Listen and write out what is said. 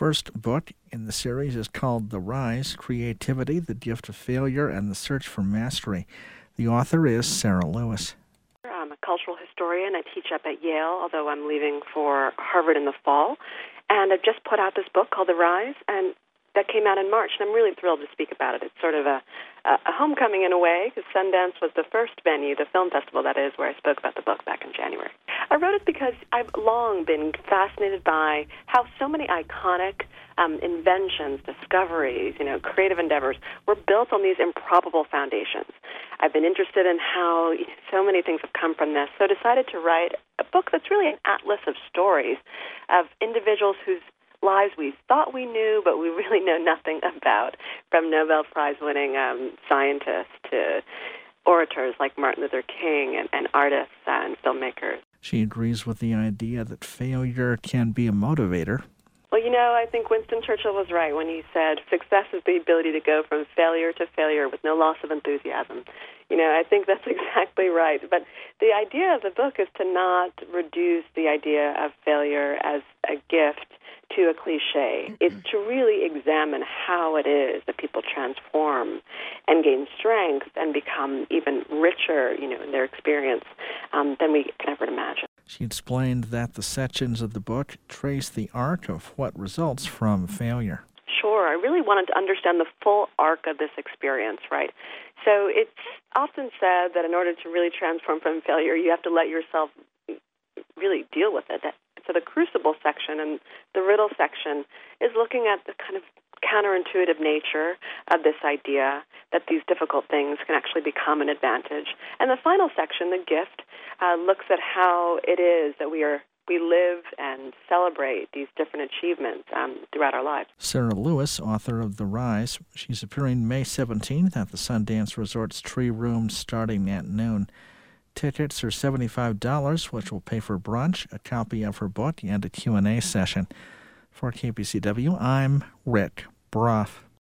first book in the series is called The Rise: Creativity, the Gift of Failure, and the Search for Mastery. The author is Sarah Lewis. I'm a cultural historian. I teach up at Yale, although I'm leaving for Harvard in the fall. And I've just put out this book called The Rise, and that came out in March, and I'm really thrilled to speak about it. It's sort of a homecoming in a way, because Sundance was the first venue, the film festival, that is, where I spoke about the book back in January. I wrote it because I've long been fascinated by how so many iconic inventions, discoveries, creative endeavors were built on these improbable foundations. I've been interested in how so many things have come from this, so I decided to write a book that's really an atlas of stories of individuals whose lives we thought we knew, but we really know nothing about, from Nobel Prize-winning scientists to orators like Martin Luther King and artists and filmmakers. She agrees with the idea that failure can be a motivator. Well, I think Winston Churchill was right when he said, success is the ability to go from failure to failure with no loss of enthusiasm. I think that's exactly right. But the idea of the book is to not reduce the idea of failure as a gift to a cliche. It's to really examine how it is that people transform and gain strength and become even richer, in their experience than we can ever imagine. She explained that the sections of the book trace the arc of what results from failure. Sure. I really wanted to understand the full arc of this experience, right? So it's often said that in order to really transform from failure, you have to let yourself really deal with it. So the crucible section and the riddle section is looking at the kind of counterintuitive nature of this idea that these difficult things can actually become an advantage. And the final section, the gift, looks at how it is that we live and celebrate these different achievements throughout our lives. Sarah Lewis, author of The Rise. She's appearing May 17th at the Sundance Resort's Tree Room starting at noon. Tickets are $75, which will pay for brunch, a copy of her book, and a Q&A session. For KPCW, I'm Rick Brough.